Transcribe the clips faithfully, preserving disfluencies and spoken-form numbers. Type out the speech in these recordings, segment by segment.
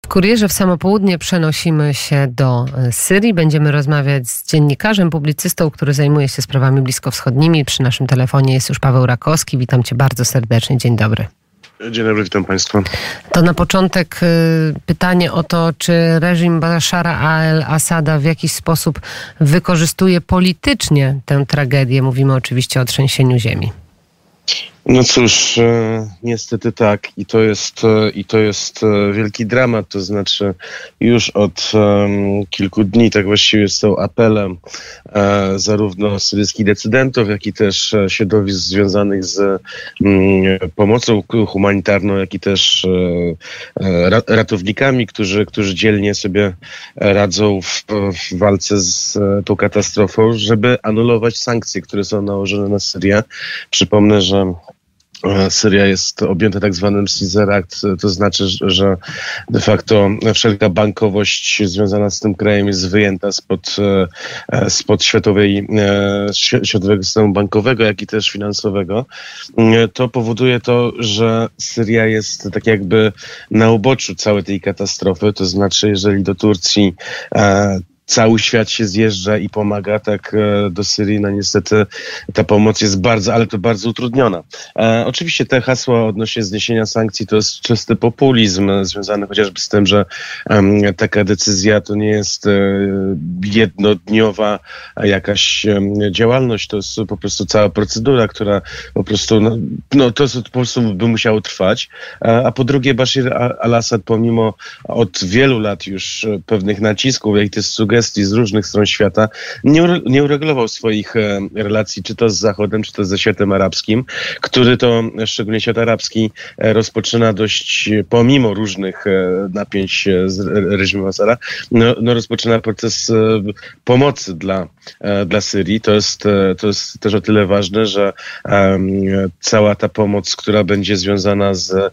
Kurierze w samo południe przenosimy się do Syrii. Będziemy rozmawiać z dziennikarzem, publicystą, który zajmuje się sprawami bliskowschodnimi. Przy naszym telefonie jest już Paweł Rakowski. Witam cię bardzo serdecznie. Dzień dobry. Dzień dobry, witam państwa. To na początek y, pytanie o to, czy reżim Bashara al-Assada w jakiś sposób wykorzystuje politycznie tę tragedię. Mówimy oczywiście o trzęsieniu ziemi. No cóż, e, niestety tak i to jest e, i to jest e, wielki dramat, to znaczy już od e, kilku dni tak właściwie są apelem e, zarówno syryjskich decydentów, jak i też e, środowisk związanych z m, pomocą humanitarną, jak i też e, ra, ratownikami, którzy, którzy dzielnie sobie radzą w, w walce z e, tą katastrofą, żeby anulować sankcje, które są nałożone na Syrię. Przypomnę, że Syria jest objęta tak zwanym Caesar Act, to znaczy, że de facto wszelka bankowość związana z tym krajem jest wyjęta spod, spod światowej, światowego systemu bankowego, jak i też finansowego. To powoduje to, że Syria jest tak jakby na uboczu całej tej katastrofy, to znaczy, jeżeli do Turcji cały świat się zjeżdża i pomaga, tak do Syrii, no niestety ta pomoc jest bardzo, ale to bardzo utrudniona. E, oczywiście te hasła odnośnie zniesienia sankcji to jest czysty populizm związany chociażby z tym, że um, taka decyzja to nie jest e, jednodniowa jakaś e, działalność, to jest po prostu cała procedura, która po prostu, no, no to po prostu by musiało trwać. E, a po drugie Bashar al-Assad pomimo od wielu lat już pewnych nacisków, jak i też sugestii z różnych stron świata, nie, nie uregulował swoich e, relacji, czy to z Zachodem, czy to ze światem arabskim, który to, szczególnie świat arabski, e, rozpoczyna dość, pomimo różnych e, napięć e, z reżimem Assada, no, no rozpoczyna proces e, pomocy dla, e, dla Syrii. To jest, e, to jest też o tyle ważne, że e, cała ta pomoc, która będzie związana z e,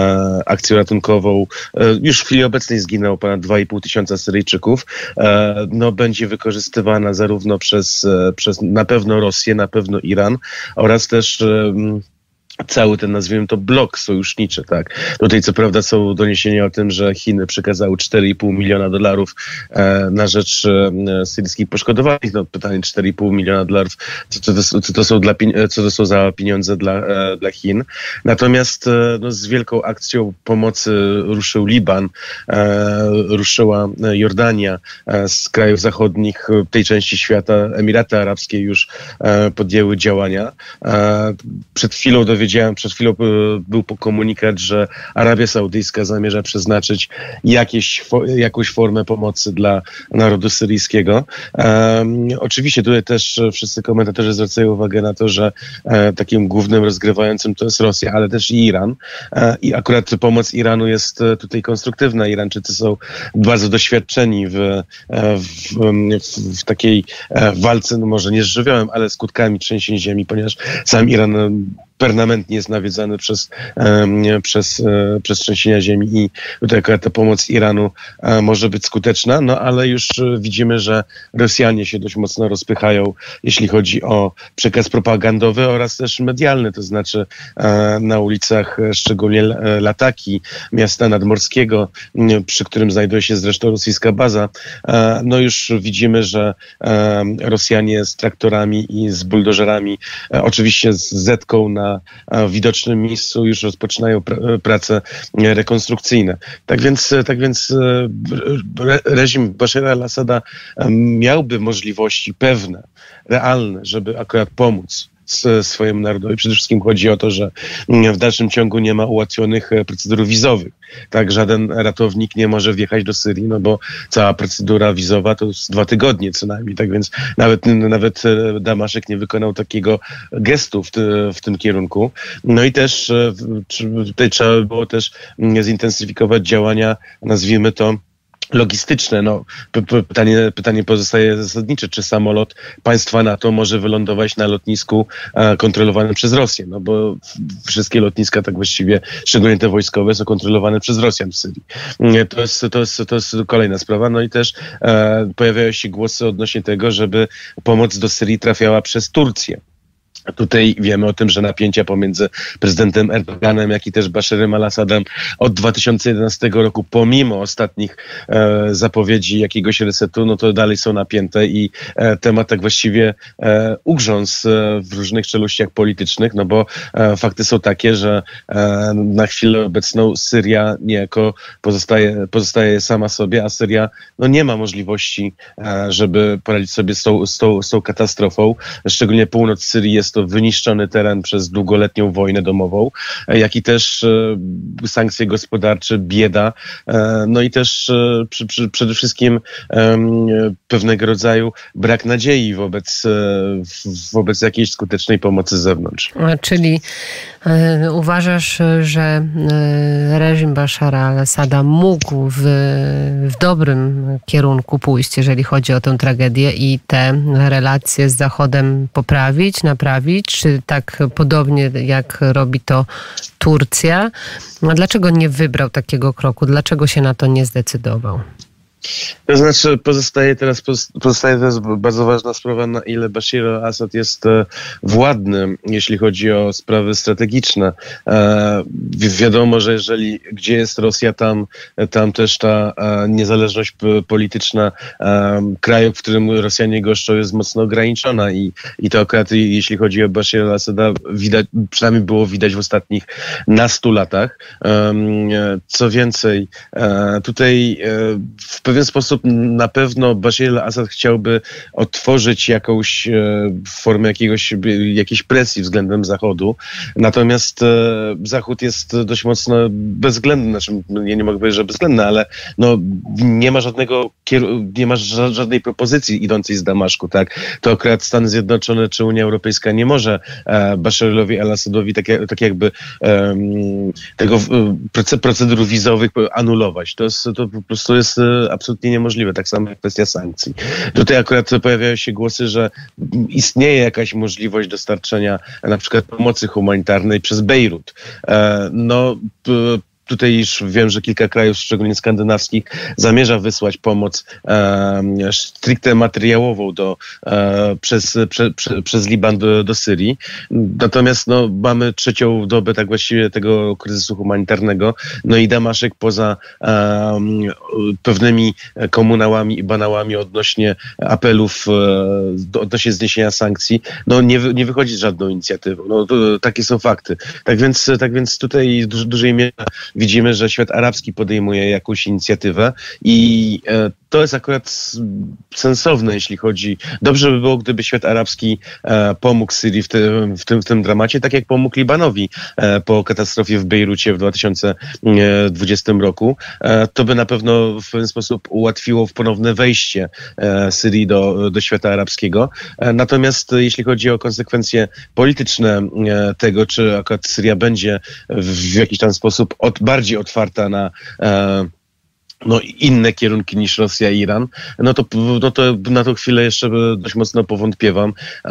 akcją ratunkową, e, już w chwili obecnej zginęło ponad dwa i pół tysiąca Syryjczyków, e, no, będzie wykorzystywana zarówno przez, przez na pewno Rosję, na pewno Iran oraz też um, cały ten, nazwijmy to, blok sojuszniczy, tak. Tutaj co prawda są doniesienia o tym, że Chiny przekazały cztery i pół miliona dolarów e, na rzecz e, syryjskich poszkodowanych. No pytanie, cztery i pół miliona dolarów, co, co, to, co, to są dla, co to są za pieniądze dla, e, dla Chin. Natomiast e, no, z wielką akcją pomocy ruszył Liban, e, ruszyła Jordania, e, z krajów zachodnich tej części świata, Emiraty Arabskie już e, podjęły działania. E, przed chwilą dowiedziałem Wiedziałem, przed chwilą był komunikat, że Arabia Saudyjska zamierza przeznaczyć jakieś, jakąś formę pomocy dla narodu syryjskiego. Um, oczywiście tutaj też wszyscy komentatorzy zwracają uwagę na to, że e, takim głównym rozgrywającym to jest Rosja, ale też i Iran. E, I akurat pomoc Iranu jest tutaj konstruktywna. Iranczycy są bardzo doświadczeni w, w, w, w takiej walce, no może nie z żywiołem, ale skutkami trzęsień ziemi, ponieważ sam Iran permanentnie jest nawiedzany przez, um, przez, e, przez trzęsienia ziemi i tutaj akurat ta pomoc Iranu e, może być skuteczna, no ale już widzimy, że Rosjanie się dość mocno rozpychają, jeśli chodzi o przekaz propagandowy oraz też medialny, to znaczy e, na ulicach szczególnie Lataki, miasta nadmorskiego, przy którym znajduje się zresztą rosyjska baza, e, no już widzimy, że e, Rosjanie z traktorami i z buldożerami, e, oczywiście z zetką na w widocznym miejscu już rozpoczynają pr- prace rekonstrukcyjne. Tak więc, tak więc re- reżim Bashara al-Assada miałby możliwości pewne, realne, żeby akurat pomóc swojemu narodowi. Przede wszystkim chodzi o to, że w dalszym ciągu nie ma ułatwionych procedur wizowych. Tak, żaden ratownik nie może wjechać do Syrii, no bo cała procedura wizowa to jest dwa tygodnie co najmniej. Tak więc nawet, nawet Damaszek nie wykonał takiego gestu w, ty, w tym kierunku. No i też tutaj trzeba by było też zintensyfikować działania, nazwijmy to, logistyczne. No, pytanie, pytanie pozostaje zasadnicze, czy samolot państwa NATO może wylądować na lotnisku e, kontrolowanym przez Rosję, no bo wszystkie lotniska tak właściwie, szczególnie te wojskowe, są kontrolowane przez Rosjan w Syrii. To jest, to jest, to jest kolejna sprawa. No i też e, pojawiają się głosy odnośnie tego, żeby pomoc do Syrii trafiała przez Turcję. Tutaj wiemy o tym, że napięcia pomiędzy prezydentem Erdoganem, jak i też Basharem al-Assadem od dwa tysiące jedenastego roku, pomimo ostatnich e, zapowiedzi jakiegoś resetu, no to dalej są napięte i e, temat tak właściwie e, ugrzązł e, w różnych czeluściach politycznych, no bo e, fakty są takie, że e, na chwilę obecną Syria niejako pozostaje, pozostaje sama sobie, a Syria no nie ma możliwości, e, żeby poradzić sobie z tą, z tą, z tą katastrofą. Szczególnie północ Syrii jest to wyniszczony teren przez długoletnią wojnę domową, jak i też e, sankcje gospodarcze, bieda, e, no i też e, przy, przy, przede wszystkim e, pewnego rodzaju brak nadziei wobec, e, wobec jakiejś skutecznej pomocy z zewnątrz. Czyli e, uważasz, że e, reżim Bashara al-Assada mógł w, w dobrym kierunku pójść, jeżeli chodzi o tę tragedię i te relacje z Zachodem poprawić, naprawić, czy tak podobnie jak robi to Turcja? A dlaczego nie wybrał takiego kroku? Dlaczego się na to nie zdecydował? To znaczy pozostaje teraz, pozostaje teraz bardzo ważna sprawa, na ile Bashir al-Assad jest władny, jeśli chodzi o sprawy strategiczne. E, wiadomo, że jeżeli gdzie jest Rosja, tam, tam też ta e, niezależność polityczna e, kraju, w którym Rosjanie goszczą, jest mocno ograniczona i, i to akurat jeśli chodzi o Bashir al-Assada, widać, przynajmniej było widać w ostatnich nastu latach. E, co więcej, e, tutaj e, w pewien sposób na pewno Bashir al-Assad chciałby otworzyć jakąś e, formę jakiegoś, jakiejś presji względem Zachodu. Natomiast e, Zachód jest dość mocno bezwzględny. Znaczy, ja nie mogę powiedzieć, że bezwzględny, ale no, nie ma żadnego nie ma żadnej propozycji idącej z Damaszku. Tak? To akurat Stany Zjednoczone czy Unia Europejska nie może e, Basharowi al-Assadowi tak, tak jakby e, tego e, procedur wizowych anulować. To, jest, to po prostu jest e, absolutnie niemożliwe. Tak samo jak kwestia sankcji. Tutaj akurat pojawiają się głosy, że istnieje jakaś możliwość dostarczenia na przykład pomocy humanitarnej przez Bejrut. No, tutaj już wiem, że kilka krajów, szczególnie skandynawskich, zamierza wysłać pomoc e, stricte materiałową do, e, przez, prze, prze, przez Liban do, do Syrii. Natomiast no, mamy trzecią dobę tak właściwie tego kryzysu humanitarnego. No i Damaszek poza e, pewnymi komunałami i banałami odnośnie apelów, e, odnośnie zniesienia sankcji, no nie, nie wychodzi z żadną inicjatywą. No, to, takie są fakty. Tak więc, tak więc tutaj w duż, dużej mierze widzimy, że świat arabski podejmuje jakąś inicjatywę i e, to jest akurat sensowne, jeśli chodzi... Dobrze by było, gdyby świat arabski e, pomógł Syrii w tym, w, tym, w tym dramacie, tak jak pomógł Libanowi e, po katastrofie w Bejrucie w dwa tysiące dwudziestym roku. E, to by na pewno w pewien sposób ułatwiło ponowne wejście e, Syrii do, do świata arabskiego. E, natomiast jeśli chodzi o konsekwencje polityczne e, tego, czy akurat Syria będzie w jakiś tam sposób od, bardziej otwarta na e, no, inne kierunki niż Rosja i Iran, no to, no to na tą chwilę jeszcze dość mocno powątpiewam.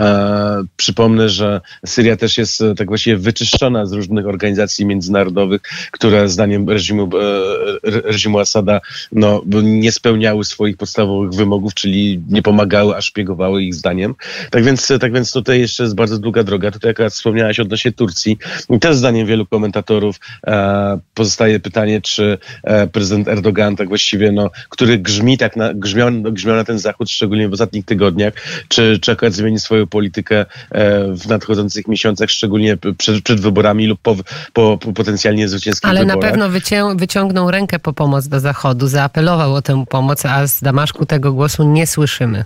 E, przypomnę, że Syria też jest tak właściwie wyczyszczona z różnych organizacji międzynarodowych, które zdaniem reżimu, e, reżimu Assada no, nie spełniały swoich podstawowych wymogów, czyli nie pomagały, a szpiegowały ich zdaniem. Tak więc, tak więc tutaj jeszcze jest bardzo długa droga. Tutaj akurat wspomniałaś odnośnie Turcji. I też zdaniem wielu komentatorów e, pozostaje pytanie, czy e, prezydent Erdogan tak właściwie, no, który grzmi tak na, grzmiał, grzmiał na ten Zachód, szczególnie w ostatnich tygodniach, czy, czy akurat zmieni swoją politykę e, w nadchodzących miesiącach, szczególnie przed, przed wyborami lub po, po, po potencjalnie zwycięskich Ale wyborach. na pewno wycią, wyciągnął rękę po pomoc do Zachodu, zaapelował o tę pomoc, a z Damaszku tego głosu nie słyszymy.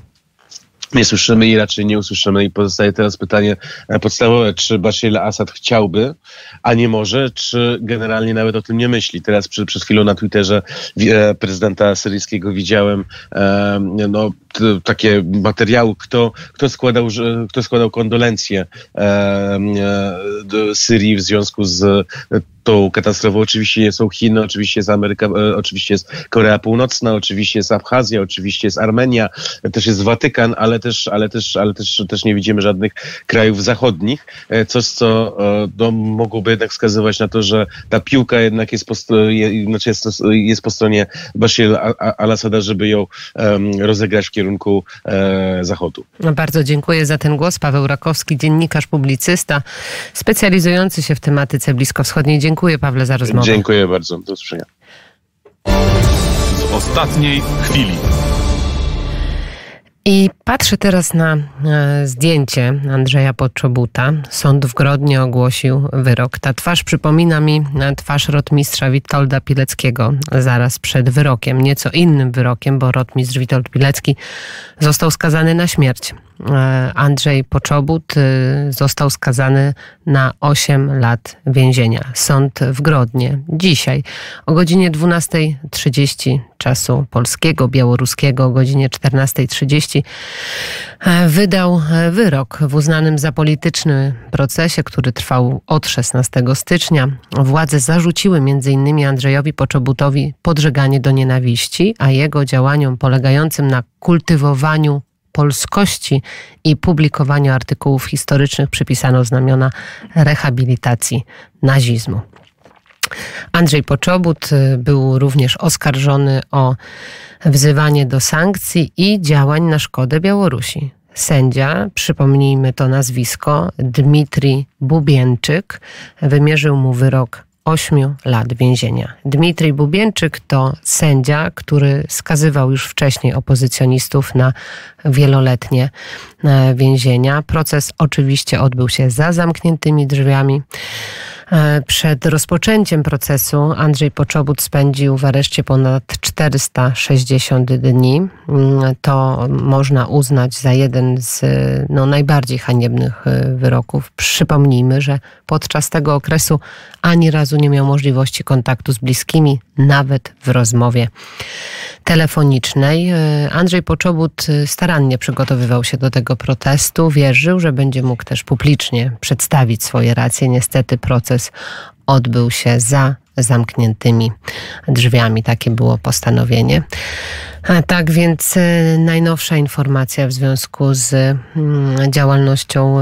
Nie słyszymy i raczej nie usłyszymy i pozostaje teraz pytanie podstawowe, czy Bashir al-Assad chciałby, a nie może, czy generalnie nawet o tym nie myśli. Teraz przy, przed chwilą na Twitterze e, prezydenta syryjskiego widziałem e, no, t, takie materiały, kto, kto, składał, że, kto składał kondolencje e, e, do Syrii w związku z tą katastrofą. Oczywiście nie są Chiny, oczywiście jest Ameryka, e, oczywiście jest Korea Północna, oczywiście jest Abchazja, oczywiście jest Armenia, też jest Watykan, ale też, ale też, ale też, też nie widzimy żadnych krajów zachodnich. E, coś, co e, no, mogłoby jednak wskazywać na to, że ta piłka jednak jest po, je, znaczy jest, jest po stronie Bashir al-Assada, żeby ją um, rozegrać w kierunku kierunku e, zachodu. No, bardzo dziękuję za ten głos. Paweł Rakowski, dziennikarz, publicysta, specjalizujący się w tematyce bliskowschodniej. Dziękuję, Pawle, za rozmowę. Dziękuję bardzo. Do usłyszenia. Z ostatniej chwili. I patrzę teraz na e, zdjęcie Andrzeja Poczobuta. Sąd w Grodnie ogłosił wyrok. Ta twarz przypomina mi twarz rotmistrza Witolda Pileckiego zaraz przed wyrokiem. Nieco innym wyrokiem, bo rotmistrz Witold Pilecki został skazany na śmierć. E, Andrzej Poczobut e, został skazany na osiem lat więzienia. Sąd w Grodnie dzisiaj o godzinie dwunastej trzydzieści czasu polskiego, białoruskiego, o godzinie czternastej trzydzieści wydał wyrok w uznanym za polityczny procesie, który trwał od szesnastego stycznia. Władze zarzuciły między innymi Andrzejowi Poczobutowi podżeganie do nienawiści, a jego działaniom polegającym na kultywowaniu polskości i publikowaniu artykułów historycznych przypisano znamiona rehabilitacji nazizmu. Andrzej Poczobut był również oskarżony o wzywanie do sankcji i działań na szkodę Białorusi. Sędzia, przypomnijmy to nazwisko, Dmitrij Bubieńczyk, wymierzył mu wyrok ośmiu lat więzienia. Dmitrij Bubieńczyk to sędzia, który skazywał już wcześniej opozycjonistów na wieloletnie więzienia. Proces oczywiście odbył się za zamkniętymi drzwiami. Przed rozpoczęciem procesu Andrzej Poczobut spędził w areszcie ponad czterysta sześćdziesiąt dni. To można uznać za jeden z no, najbardziej haniebnych wyroków. Przypomnijmy, że podczas tego okresu ani razu nie miał możliwości kontaktu z bliskimi, nawet w rozmowie telefonicznej. Andrzej Poczobut starannie przygotowywał się do tego protestu. Wierzył, że będzie mógł też publicznie przedstawić swoje racje. Niestety proces odbył się za zamkniętymi drzwiami. Takie było postanowienie. A tak więc najnowsza informacja w związku z działalnością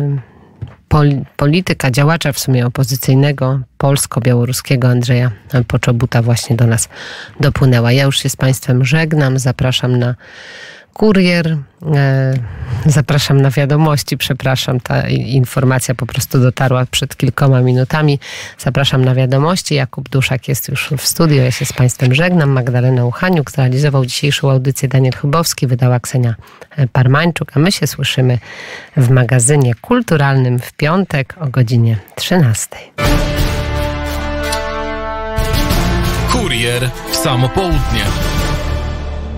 polityka, działacza w sumie opozycyjnego, polsko-białoruskiego Andrzeja Poczobuta właśnie do nas dopłynęła. Ja już się z Państwem żegnam, zapraszam na kurier, e, zapraszam na wiadomości, przepraszam, ta informacja po prostu dotarła przed kilkoma minutami. Zapraszam na wiadomości. Jakub Duszak jest już w studiu, ja się z Państwem żegnam. Magdalena Uchaniuk zrealizował dzisiejszą audycję, Daniel Chybowski, wydała Ksenia Parmańczuk, a my się słyszymy w magazynie kulturalnym w piątek o godzinie trzynastej. Kurier w samo południe.